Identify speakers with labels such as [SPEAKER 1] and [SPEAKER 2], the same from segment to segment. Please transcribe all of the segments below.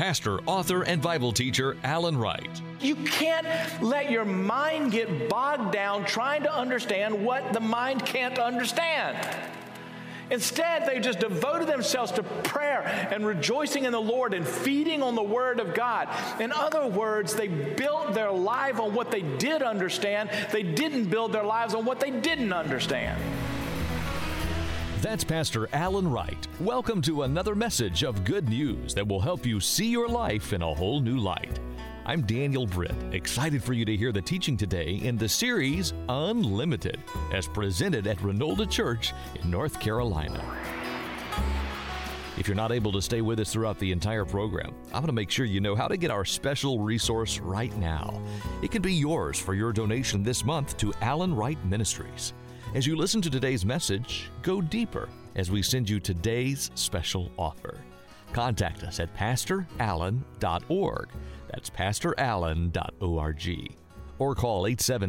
[SPEAKER 1] pastor, author, and Bible teacher Alan Wright.
[SPEAKER 2] You can't let your mind get bogged down trying to understand what the mind can't understand. Instead, they just devoted themselves to prayer and rejoicing in the Lord and feeding on the Word of God. In other words, they built their life on what they did understand. They didn't build their lives on what they didn't understand.
[SPEAKER 1] That's Pastor Alan Wright. Welcome to another message of good news that will help you see your life in a whole new light. I'm Daniel Britt, excited for you to hear the teaching today in the series Unlimited, as presented at Renolda Church in North Carolina. If you're not able to stay with us throughout the entire program, I'm going to make sure you know how to get our special resource right now. It can be yours for your donation this month to Alan Wright Ministries. As you listen to today's message, go deeper as we send you today's special offer. Contact us at pastorallen.org. That's pastorallen.org. Or call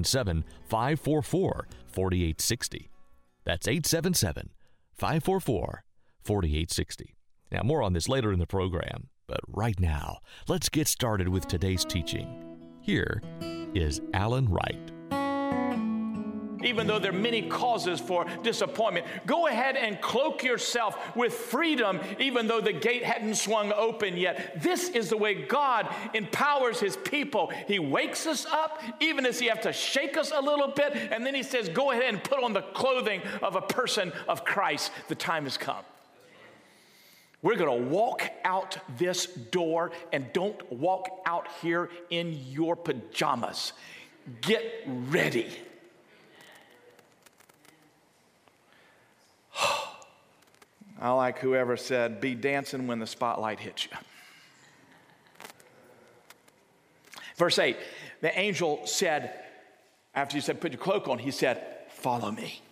[SPEAKER 1] 877-544-4860. That's 877-544-4860. Now, more on this later in the program, but right now, let's get started with today's teaching. Here is Alan Wright.
[SPEAKER 2] Even though there are many causes for disappointment, go ahead and cloak yourself with freedom, even though the gate hadn't swung open yet. This is the way God empowers His people. He wakes us up, even as He has to shake us a little bit, and then He says, go ahead and put on the clothing of a person of Christ. The time has come. We're going to walk out this door, and don't walk out here in your pajamas. Get ready. I like whoever said, be dancing when the spotlight hits you. Verse 8, the angel said, after he said, put your cloak on, he said, follow me.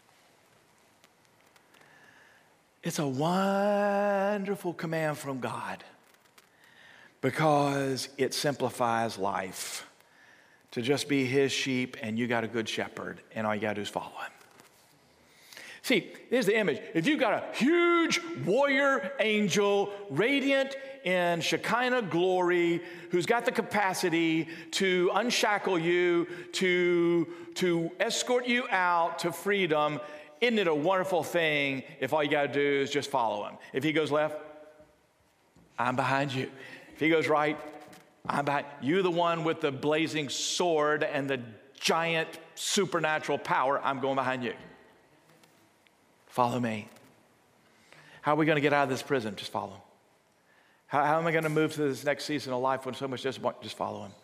[SPEAKER 2] It's a wonderful command from God because it simplifies life to just be His sheep, and you got a good shepherd, and all you got to do is follow Him. See, here's the image. If you've got a huge warrior angel, radiant in Shekinah glory, who's got the capacity to unshackle you, to escort you out to freedom, isn't it a wonderful thing if all you got to do is just follow him? If he goes left, I'm behind you. If he goes right, I'm behind you. The one with the blazing sword and the giant supernatural power, I'm going behind you. Follow me. How are we going to get out of this prison? Just follow him. How am I going to move to this next season of life when so much disappointment? Just follow him.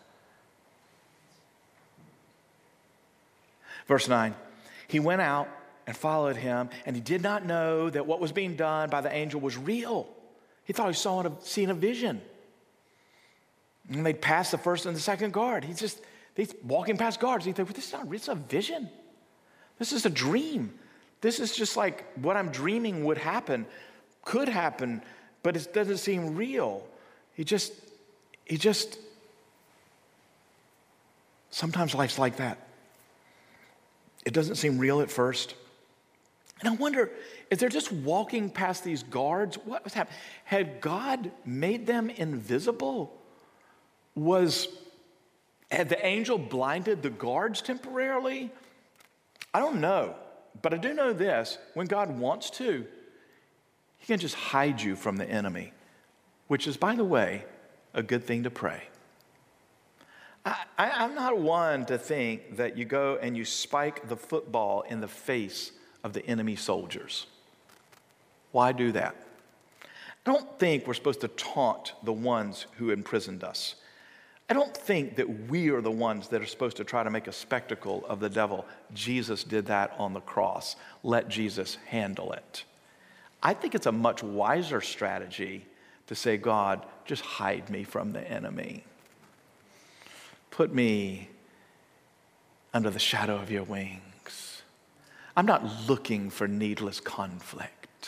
[SPEAKER 2] Verse 9, he went out and followed him, and he did not know that what was being done by the angel was real. He thought he saw seen a vision. And they'd passed the first and the second guard. He's walking past guards. He thought, this is not real. It's a vision. This is a dream. This is just like what I'm dreaming would happen, could happen, but it doesn't seem real. He just, sometimes life's like that. It doesn't seem real at first. And I wonder, if they're just walking past these guards, what was happening? Had God made them invisible? Had the angel blinded the guards temporarily? I don't know. But I do know this, when God wants to, He can just hide you from the enemy, which is, by the way, a good thing to pray. I'm not one to think that you go and you spike the football in the face of the enemy soldiers. Why do that? I don't think we're supposed to taunt the ones who imprisoned us. I don't think that we are the ones that are supposed to try to make a spectacle of the devil. Jesus did that on the cross. Let Jesus handle it. I think it's a much wiser strategy to say, God, just hide me from the enemy. Put me under the shadow of your wings. I'm not looking for needless conflict.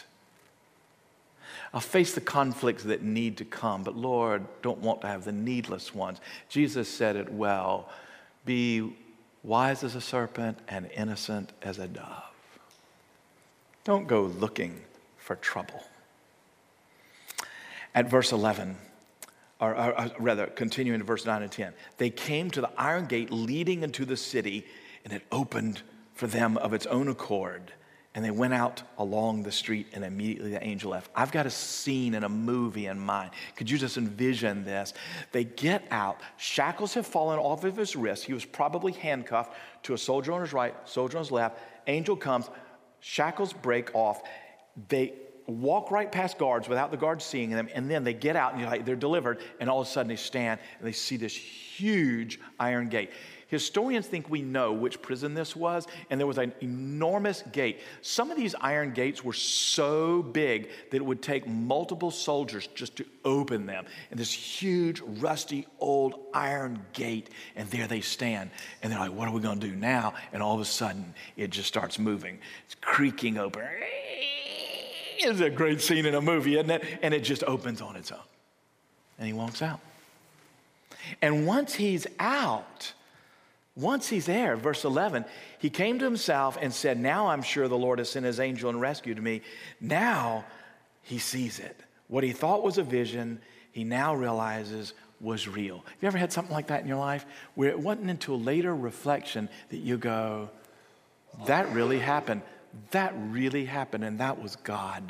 [SPEAKER 2] I'll face the conflicts that need to come, but Lord, don't want to have the needless ones. Jesus said it well, be wise as a serpent and innocent as a dove. Don't go looking for trouble. At verse 11, or rather, continuing to verse 9 and 10. They came to the iron gate leading into the city, and it opened for them of its own accord. And they went out along the street, and immediately the angel left. I've got a scene in a movie in mind. Could you just envision this? They get out. Shackles have fallen off of his wrists. He was probably handcuffed to a soldier on his right, soldier on his left. Angel comes. Shackles break off. They walk right past guards without the guards seeing them, and then they get out, and they're delivered, and all of a sudden they stand, and they see this huge iron gate. Historians think we know which prison this was, and there was an enormous gate. Some of these iron gates were so big that it would take multiple soldiers just to open them. And this huge, rusty, old iron gate, and there they stand. And they're like, what are we going to do now? And all of a sudden, it just starts moving. It's creaking open. It's a great scene in a movie, isn't it? And it just opens on its own. And he walks out. And once he's out, once he's there, verse 11, he came to himself and said, now I'm sure the Lord has sent his angel and rescued me. Now he sees it. What he thought was a vision, he now realizes was real. Have you ever had something like that in your life where it wasn't until later reflection that you go, that really happened. That really happened, and that was God.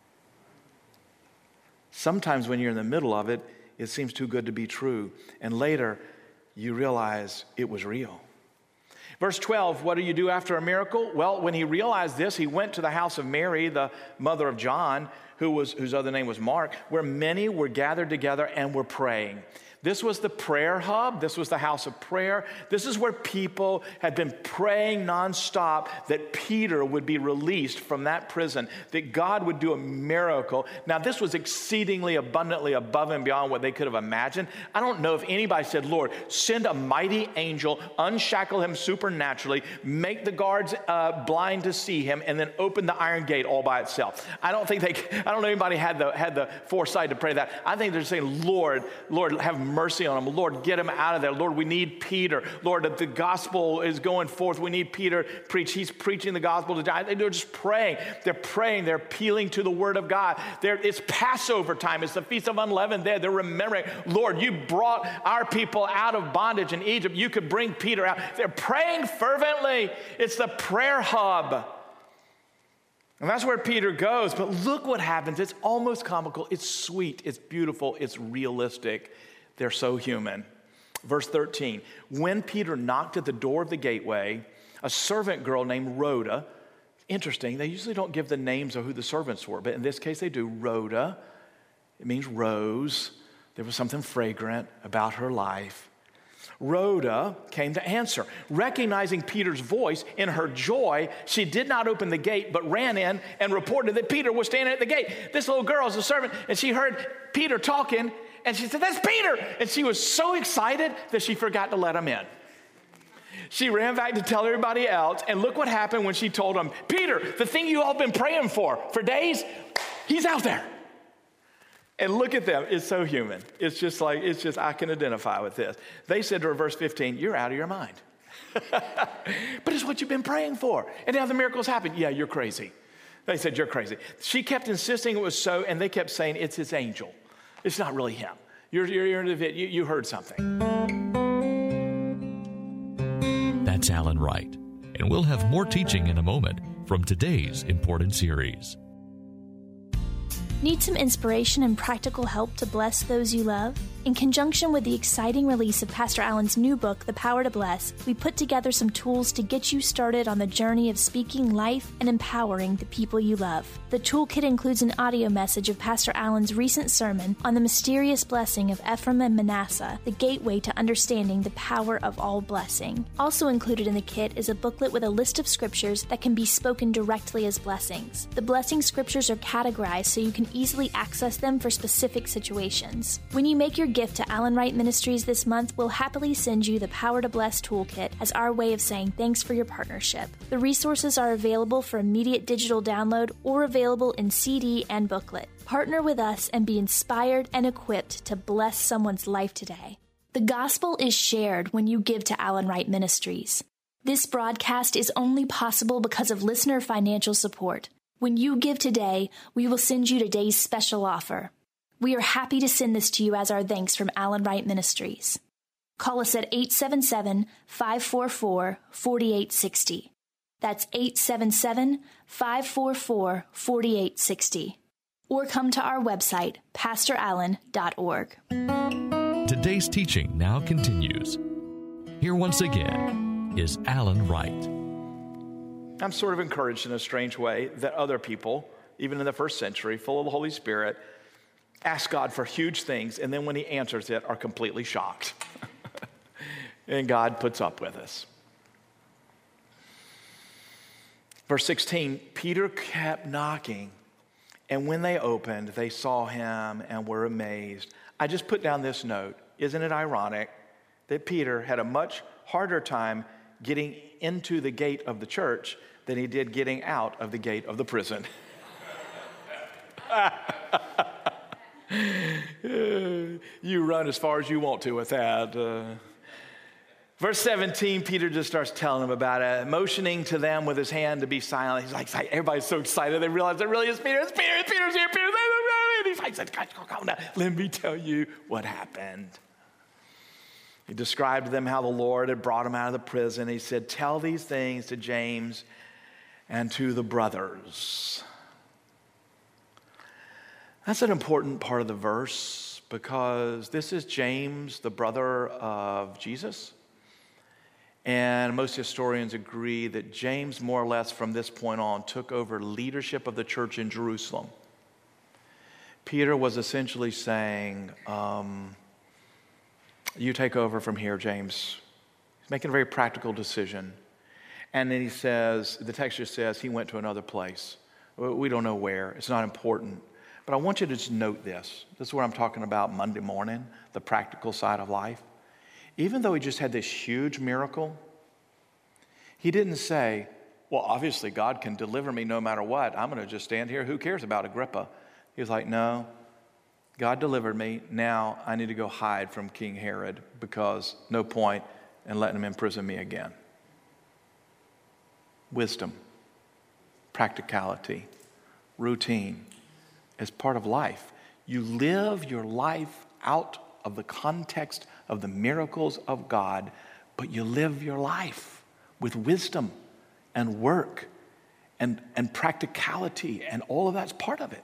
[SPEAKER 2] Sometimes when you're in the middle of it, it seems too good to be true. And later, you realize it was real. Verse 12, what do you do after a miracle? Well, when he realized this, he went to the house of Mary, the mother of John, whose other name was Mark, where many were gathered together and were praying. This was the prayer hub. This was the house of prayer. This is where people had been praying nonstop that Peter would be released from that prison, that God would do a miracle. Now, this was exceedingly abundantly above and beyond what they could have imagined. I don't know if anybody said, Lord, send a mighty angel, unshackle him supernaturally, make the guards blind to see him, and then open the iron gate all by itself. I don't know anybody had the foresight to pray that. I think they're saying, Lord, have mercy on him. Lord, get him out of there. Lord, we need Peter. Lord, the gospel is going forth. We need Peter preach. He's preaching the gospel to die. They're just praying. They're praying. They're appealing to the word of God. It's Passover time. It's the Feast of Unleavened there. They're remembering, Lord, you brought our people out of bondage in Egypt. You could bring Peter out. They're praying fervently. It's the prayer hub. And that's where Peter goes. But look what happens. It's almost comical. It's sweet. It's beautiful. It's realistic. They're so human. Verse 13, when Peter knocked at the door of the gateway, a servant girl named Rhoda, interesting, they usually don't give the names of who the servants were, but in this case they do. Rhoda, it means rose. There was something fragrant about her life. Rhoda came to answer. Recognizing Peter's voice, in her joy, she did not open the gate, but ran in and reported that Peter was standing at the gate. This little girl is a servant, and she heard Peter talking, and she said, that's Peter. And she was so excited that she forgot to let him in. She ran back to tell everybody else, and look what happened when she told him, Peter, the thing you all been praying for days, he's out there. And look at them. It's so human. It's just I can identify with this. They said to her, verse 15, you're out of your mind. But it's what you've been praying for. And now the miracles happen. Yeah, you're crazy. They said, you're crazy. She kept insisting it was so, and they kept saying, it's his angel. It's not really him. You heard something.
[SPEAKER 1] That's Alan Wright. And we'll have more teaching in a moment from today's important series.
[SPEAKER 3] Need some inspiration and practical help to bless those you love? In conjunction with the exciting release of Pastor Allen's new book, The Power to Bless, we put together some tools to get you started on the journey of speaking life and empowering the people you love. The toolkit includes an audio message of Pastor Allen's recent sermon on the mysterious blessing of Ephraim and Manasseh, the gateway to understanding the power of all blessing. Also included in the kit is a booklet with a list of scriptures that can be spoken directly as blessings. The blessing scriptures are categorized so you can easily access them for specific situations. When you make your gift to Allen Wright Ministries this month, we'll happily send you the Power to Bless toolkit as our way of saying thanks for your partnership. The resources are available for immediate digital download or available in CD and booklet. Partner with us and be inspired and equipped to bless someone's life today. The gospel is shared when you give to Allen Wright Ministries. This broadcast is only possible because of listener financial support. When you give today, we will send you today's special offer. We are happy to send this to you as our thanks from Allen Wright Ministries. Call us at 877-544-4860. That's 877-544-4860. Or come to our website, pastorallen.org.
[SPEAKER 1] Today's teaching now continues. Here once again is Allen Wright.
[SPEAKER 2] I'm sort of encouraged in a strange way that other people, even in the first century, full of the Holy Spirit, ask God for huge things, and then when he answers it, are completely shocked. And God puts up with us. Verse 16, Peter kept knocking, and when they opened, they saw him and were amazed. I just put down this note. Isn't it ironic that Peter had a much harder time getting into the gate of the church than he did getting out of the gate of the prison? You run as far as you want to with that. Verse 17, Peter just starts telling them about it, motioning to them with his hand to be silent. He's like, everybody's so excited. They realize it really is Peter. It's Peter. Peter's here. Peter's here. He's like, guys, calm down. Let me tell you what happened. He described to them how the Lord had brought him out of the prison. He said, tell these things to James and to the brothers. That's an important part of the verse because this is James, the brother of Jesus. And most historians agree that James, more or less from this point on, took over leadership of the church in Jerusalem. Peter was essentially saying, you take over from here, James. He's making a very practical decision. And then he says, the text just says, he went to another place. We don't know where. It's not important. But I want you to just note this. This is what I'm talking about Monday morning, the practical side of life. Even though he just had this huge miracle, he didn't say, well, obviously God can deliver me no matter what. I'm going to just stand here. Who cares about Agrippa? He was like, no, God delivered me. Now I need to go hide from King Herod because no point in letting him imprison me again. Wisdom, practicality, routine is part of life. You live your life out of the context of the miracles of God, but you live your life with wisdom and work and practicality, and all of that's part of it.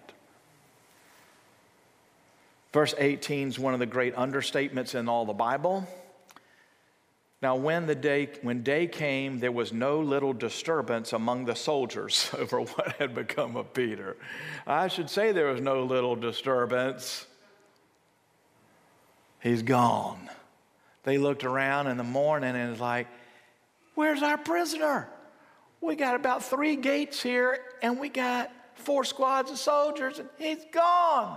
[SPEAKER 2] Verse 18 is one of the great understatements in all the Bible. Now, when day came, there was no little disturbance among the soldiers over what had become of Peter. I should say there was no little disturbance. He's gone. They looked around in the morning and it's like, where's our prisoner? We got about 3 gates here and we got 4 squads of soldiers and he's gone.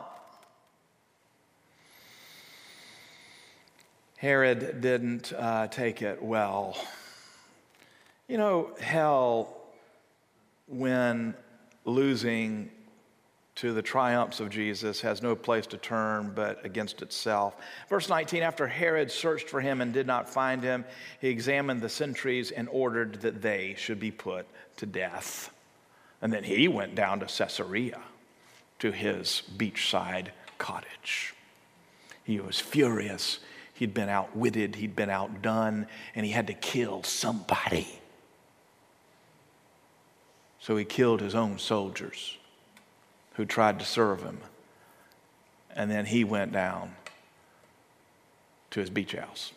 [SPEAKER 2] Herod didn't take it well. You know, hell, when losing to the triumphs of Jesus, has no place to turn but against itself. Verse 19, after Herod searched for him and did not find him, he examined the sentries and ordered that they should be put to death. And then he went down to Caesarea, to his beachside cottage. He was furious. He'd been outwitted, he'd been outdone, and he had to kill somebody. So he killed his own soldiers who tried to serve him. And then he went down to his beach house.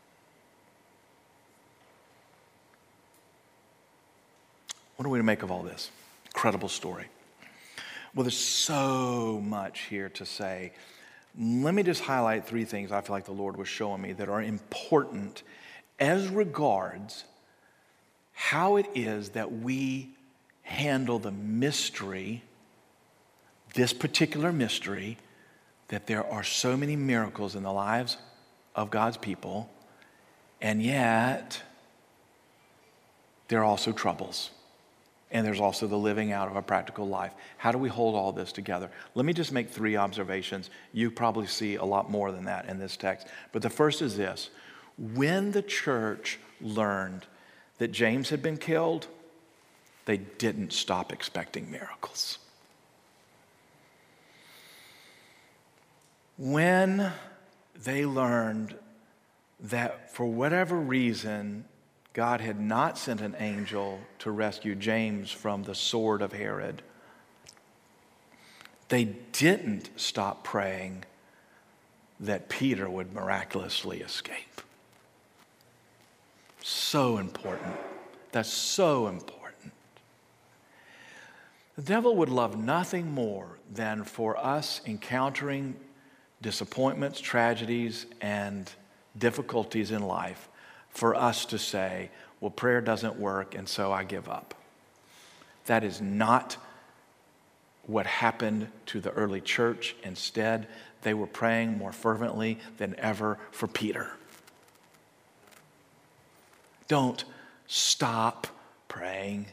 [SPEAKER 2] What are we to make of all this? Incredible story. Well, there's so much here to say. Let me just highlight 3 things I feel like the Lord was showing me that are important as regards how it is that we handle the mystery, this particular mystery, that there are so many miracles in the lives of God's people, and yet there are also troubles. And there's also the living out of a practical life. How do we hold all this together? Let me just make 3 observations. You probably see a lot more than that in this text. But the first is this. When the church learned that James had been killed, they didn't stop expecting miracles. When they learned that for whatever reason, God had not sent an angel to rescue James from the sword of Herod, they didn't stop praying that Peter would miraculously escape. So important. That's so important. The devil would love nothing more than for us encountering disappointments, tragedies, and difficulties in life for us to say, well, prayer doesn't work, and so I give up. That is not what happened to the early church. Instead, they were praying more fervently than ever for Peter. Don't stop praying.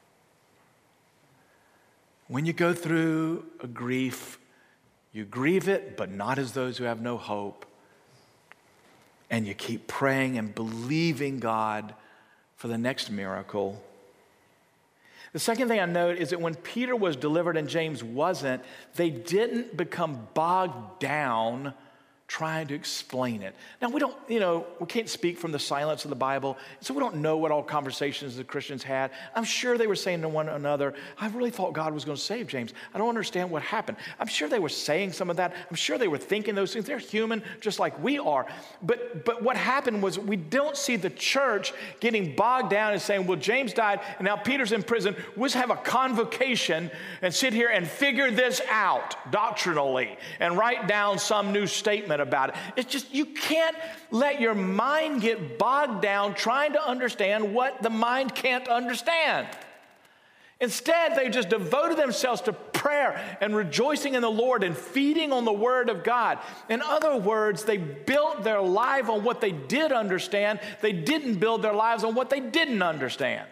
[SPEAKER 2] When you go through a grief, you grieve it, but not as those who have no hope. And you keep praying and believing God for the next miracle. The second thing I note is that when Peter was delivered and James wasn't, they didn't become bogged down trying to explain it. Now, we can't speak from the silence of the Bible, so we don't know what all conversations the Christians had. I'm sure they were saying to one another, I really thought God was going to save James. I don't understand what happened. I'm sure they were saying some of that. I'm sure they were thinking those things. They're human just like we are. But what happened was we don't see the church getting bogged down and saying, well, James died and now Peter's in prison. We'll just have a convocation and sit here and figure this out doctrinally and write down some new statement about it. It's just, you can't let your mind get bogged down trying to understand what the mind can't understand. Instead, they just devoted themselves to prayer and rejoicing in the Lord and feeding on the Word of God. In other words, they built their life on what they did understand. They didn't build their lives on what they didn't understand.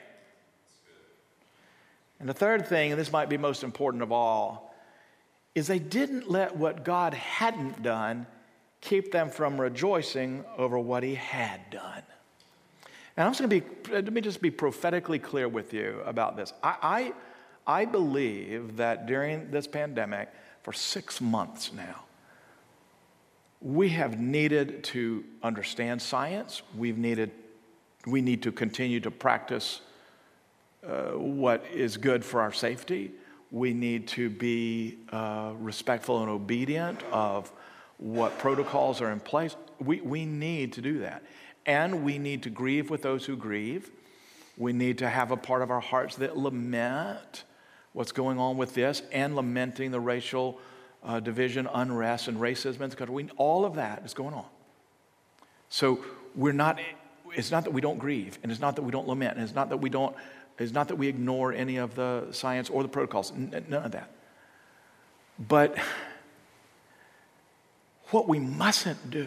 [SPEAKER 2] And the third thing, and this might be most important of all, is they didn't let what God hadn't done keep them from rejoicing over what He had done. And let me just be prophetically clear with you about this. I believe that during this pandemic, for 6 months now, we have needed to understand science. We need to continue to practice what is good for our safety. We need to be respectful and obedient of what protocols are in place. We need to do that. And we need to grieve with those who grieve. We need to have a part of our hearts that lament what's going on with this and lamenting the racial division, unrest, and racism in the country. All of that is going on. So it's not that we don't grieve, and it's not that we don't lament, and it's not that we ignore any of the science or the protocols, none of that. But what we mustn't do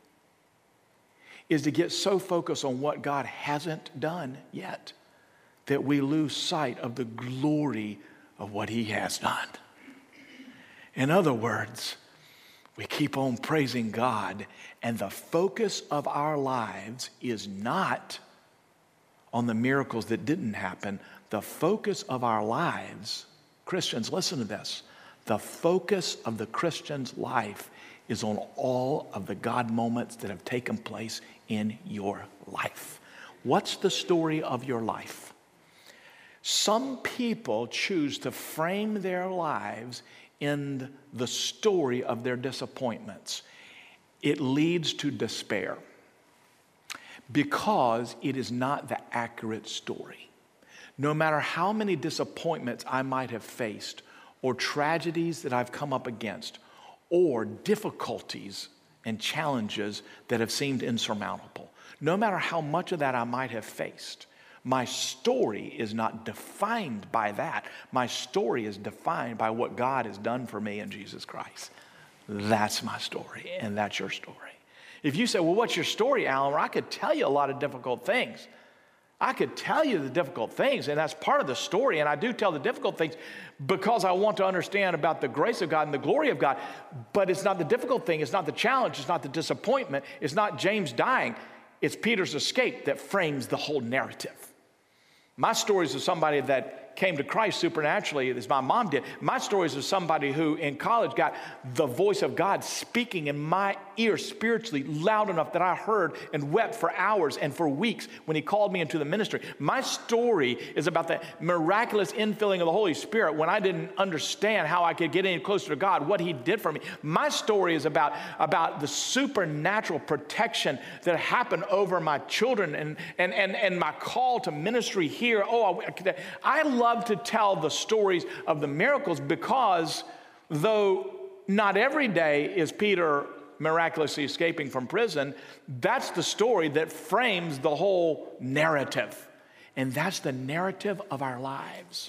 [SPEAKER 2] is to get so focused on what God hasn't done yet that we lose sight of the glory of what He has done. In other words, we keep on praising God, and the focus of our lives is not on the miracles that didn't happen. The focus of our lives, Christians, listen to this, the focus of the Christian's life is on all of the God moments that have taken place in your life. What's the story of your life? Some people choose to frame their lives in the story of their disappointments. It leads to despair because it is not the accurate story. No matter how many disappointments I might have faced or tragedies that I've come up against, or difficulties and challenges that have seemed insurmountable. No matter how much of that I might have faced, my story is not defined by that. My story is defined by what God has done for me in Jesus Christ. That's my story, and that's your story. If you say, well, what's your story, Alan? Well, I could tell you a lot of difficult things. I could tell you the difficult things, and that's part of the story, and I do tell the difficult things because I want to understand about the grace of God and the glory of God, but it's not the difficult thing, it's not the challenge, it's not the disappointment, it's not James dying, it's Peter's escape that frames the whole narrative. My story is of somebody that came to Christ supernaturally as my mom did. My story is of somebody who in college got the voice of God speaking in my ear spiritually loud enough that I heard and wept for hours and for weeks when he called me into the ministry. My story is about the miraculous infilling of the Holy Spirit when I didn't understand how I could get any closer to God, what he did for me. My story is about the supernatural protection that happened over my children and my call to ministry here. I love to tell the stories of the miracles because though not every day is Peter miraculously escaping from prison, that's the story that frames the whole narrative. And that's the narrative of our lives.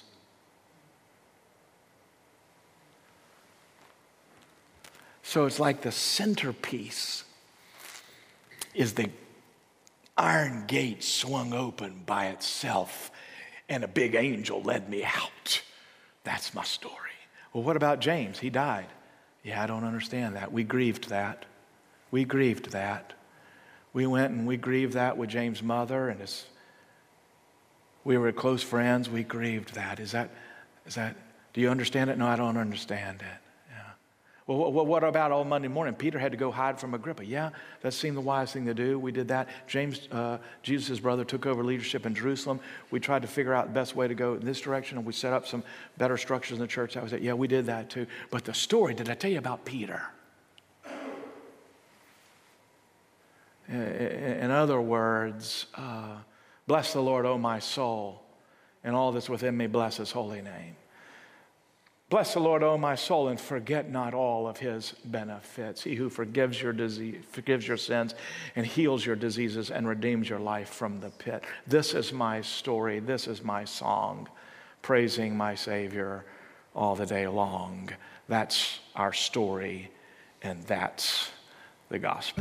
[SPEAKER 2] So it's like the centerpiece is the iron gate swung open by itself and a big angel led me out. That's my story. Well, what about James? He died. Yeah, I don't understand that. We grieved that. We grieved that. We went and we grieved that with James' mother and we were close friends. We grieved that. Is that, do you understand it? No, I don't understand it. Well, what about on Monday morning? Peter had to go hide from Agrippa. Yeah, that seemed the wise thing to do. We did that. James, Jesus' brother, took over leadership in Jerusalem. We tried to figure out the best way to go in this direction, and we set up some better structures in the church. That was it. Yeah, we did that too. But the story, did I tell you about Peter? In other words, bless the Lord, O my soul, and all that's within me, bless his holy name. Bless the Lord, O my soul, and forget not all of his benefits. He who forgives your disease, forgives your sins, and heals your diseases, and redeems your life from the pit. This is my story. This is my song, praising my Savior all the day long. That's our story, and that's the gospel.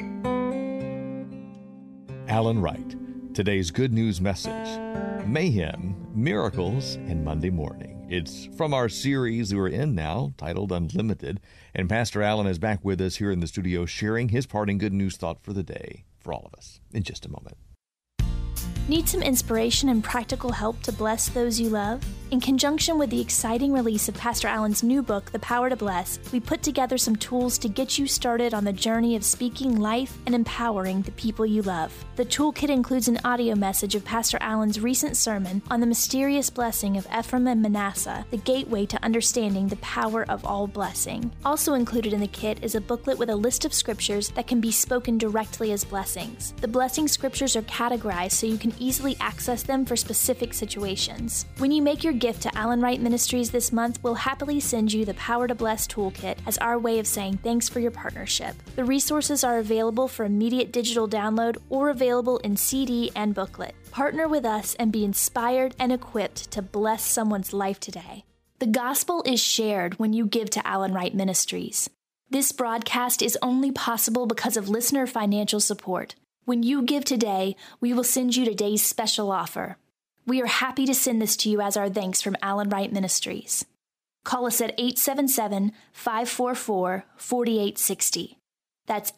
[SPEAKER 1] Alan Wright, today's good news message: mayhem, miracles, and Monday morning. It's from our series we're in now, titled Unlimited, and Pastor Alan is back with us here in the studio sharing his parting good news thought for the day for all of us in just a moment.
[SPEAKER 3] Need some inspiration and practical help to bless those you love? In conjunction with the exciting release of Pastor Alan's new book, The Power to Bless, we put together some tools to get you started on the journey of speaking life and empowering the people you love. The toolkit includes an audio message of Pastor Alan's recent sermon on the mysterious blessing of Ephraim and Manasseh, the gateway to understanding the power of all blessing. Also included in the kit is a booklet with a list of scriptures that can be spoken directly as blessings. The blessing scriptures are categorized so you can easily access them for specific situations. When you make your gift to Alan Wright Ministries this month, we'll happily send you the Power to Bless toolkit as our way of saying thanks for your partnership. The resources are available for immediate digital download or available in CD and booklet. Partner with us and be inspired and equipped to bless someone's life today. The gospel is shared when you give to Alan Wright Ministries. This broadcast is only possible because of listener financial support. When you give today, we will send you today's special offer. We are happy to send this to you as our thanks from Alan Wright Ministries. Call us at 877-544-4860. That's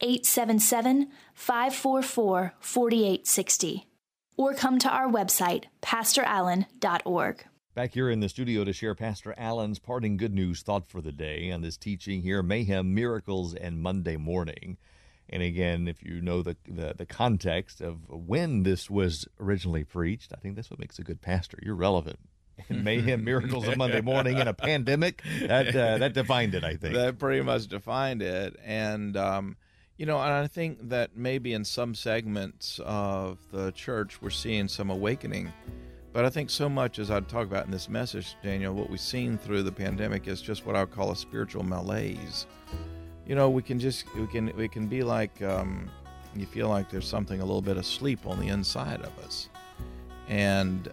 [SPEAKER 3] 877-544-4860. Or come to our website, pastorallen.org.
[SPEAKER 1] Back here in the studio to share Pastor Alan's parting good news thought for the day on this teaching here, Mayhem, Miracles, and Monday Morning. And again, if you know the context of when this was originally preached, I think that's what makes a good pastor. You're relevant. And Mayhem, Miracles on Monday Morning in a pandemic, that defined it, I think.
[SPEAKER 4] That pretty much defined it. And, and I think that maybe in some segments of the church we're seeing some awakening. But I think so much, as I'd talk about in this message, Daniel, what we've seen through the pandemic is just what I would call a spiritual malaise. We can be like, you feel like there's something a little bit asleep on the inside of us. And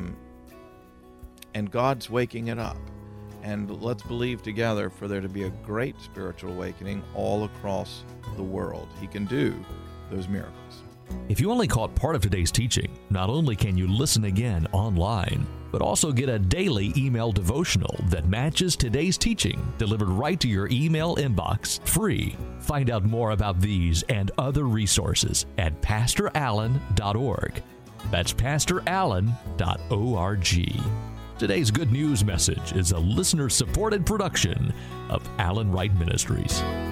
[SPEAKER 4] God's waking it up. And let's believe together for there to be a great spiritual awakening all across the world. He can do those miracles.
[SPEAKER 1] If you only caught part of today's teaching, not only can you listen again online, but also get a daily email devotional that matches today's teaching, delivered right to your email inbox, free. Find out more about these and other resources at pastorallen.org. That's pastorallen.org. Today's good news message is a listener-supported production of Alan Wright Ministries.